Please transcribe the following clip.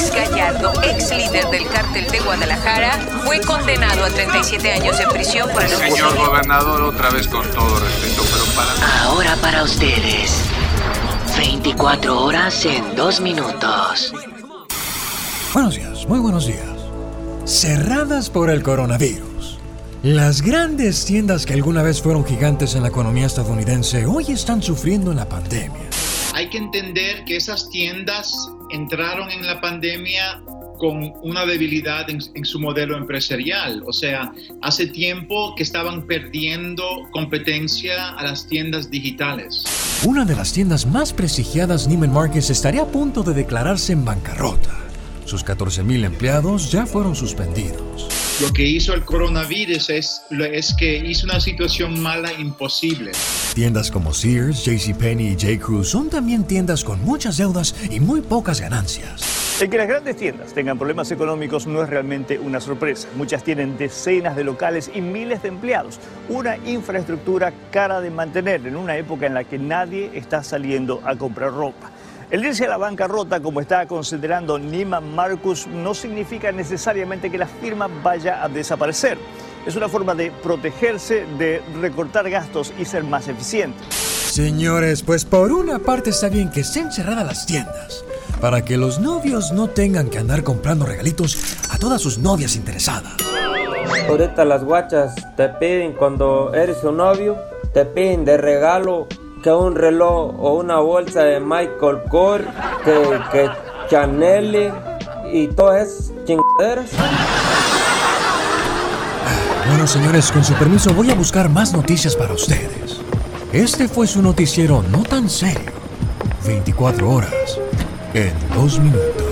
Félix Gallardo, ex líder del cártel de Guadalajara, fue condenado a 37 años de prisión por el Señor gobernador, otra vez con todo respeto, pero para... Ahora para ustedes, 24 horas en 2 minutos. Buenos días, muy buenos días. Cerradas por el coronavirus. Las grandes tiendas que alguna vez fueron gigantes en la economía estadounidense hoy están sufriendo en la pandemia. Hay que entender que esas tiendas entraron en la pandemia con una debilidad en su modelo empresarial. O sea, hace tiempo que estaban perdiendo competencia a las tiendas digitales. Una de las tiendas más prestigiadas, Neiman Marcus, estaría a punto de declararse en bancarrota. Sus 14,000 empleados ya fueron suspendidos. Lo que hizo el coronavirus es que hizo una situación mala imposible. Tiendas como Sears, JCPenney y J.Crew son también tiendas con muchas deudas y muy pocas ganancias. El que las grandes tiendas tengan problemas económicos no es realmente una sorpresa. Muchas tienen decenas de locales y miles de empleados. Una infraestructura cara de mantener en una época en la que nadie está saliendo a comprar ropa. El irse a la bancarrota, como está considerando Neiman Marcus, no significa necesariamente que la firma vaya a desaparecer. Es una forma de protegerse, de recortar gastos y ser más eficiente. Señores, pues por una parte está bien que estén cerradas las tiendas, para que los novios no tengan que andar comprando regalitos a todas sus novias interesadas. Ahorita las guachas te piden, cuando eres su novio, te piden de regalo que un reloj o una bolsa de Michael Kors, que Chanel y todas esas chingaderas. Bueno, señores, con su permiso voy a buscar más noticias para ustedes. Este fue su noticiero no tan serio. 24 horas en 2 minutos.